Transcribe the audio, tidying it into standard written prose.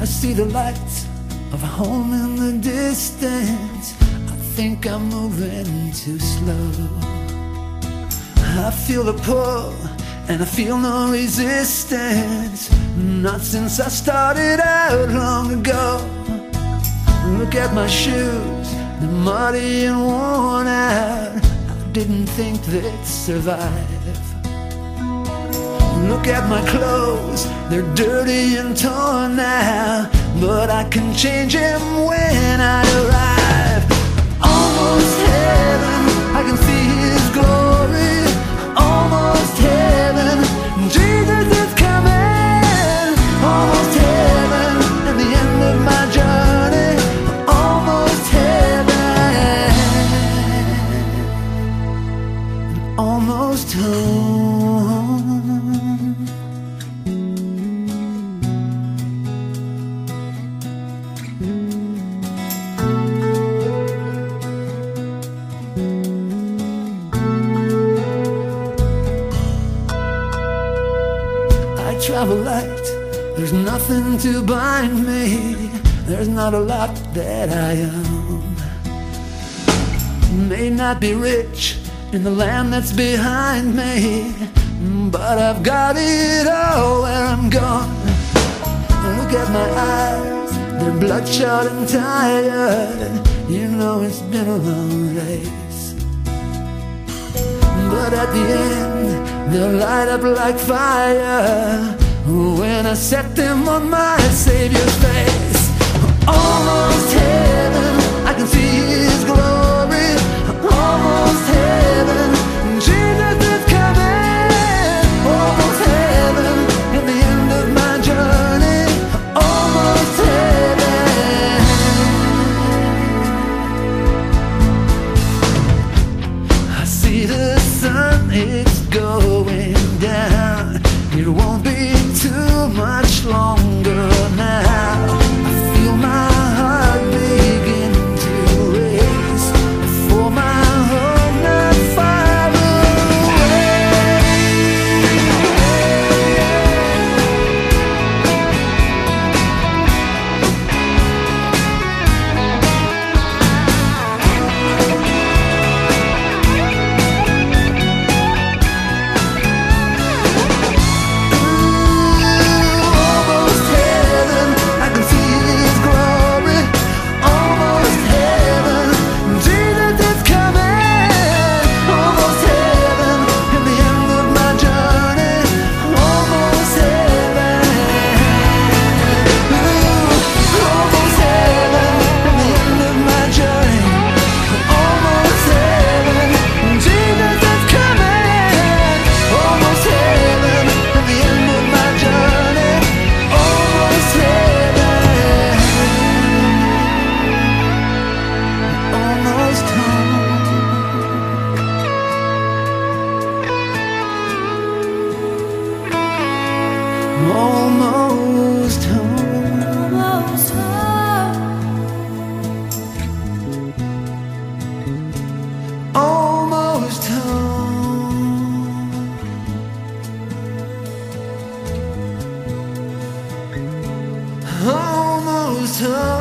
I see the lights of home in the distance. I think I'm moving too slow. I feel the pull and I feel no resistance. Not since I started out long ago. Look at my shoes, they're muddy and worn out. I didn't think they'd survive. Look at my clothes, they're dirty and torn now, but I can change them when I arrive. Almost heaven, I can see His glory. Almost heaven, Jesus is coming. Almost heaven, at the end of my journey. Almost heaven, almost home. Travel light, there's nothing to bind me. There's not a lot that I own. May not be rich in the land that's behind me, but I've got it all where I'm going. Look at my eyes, they're bloodshot and tired. You know it's been a long race, but at the end they'll light up like fire when I set them on my Savior's face. Almost heaven, I can see His glory. Almost heaven, Jesus is coming. Almost heaven, at the end of my journey. Almost heaven. I see the sun, it's going down. It won't be too much longer now. I feel my heart begin to race for my home not far almost home. Almost home. Almost home. Almost home.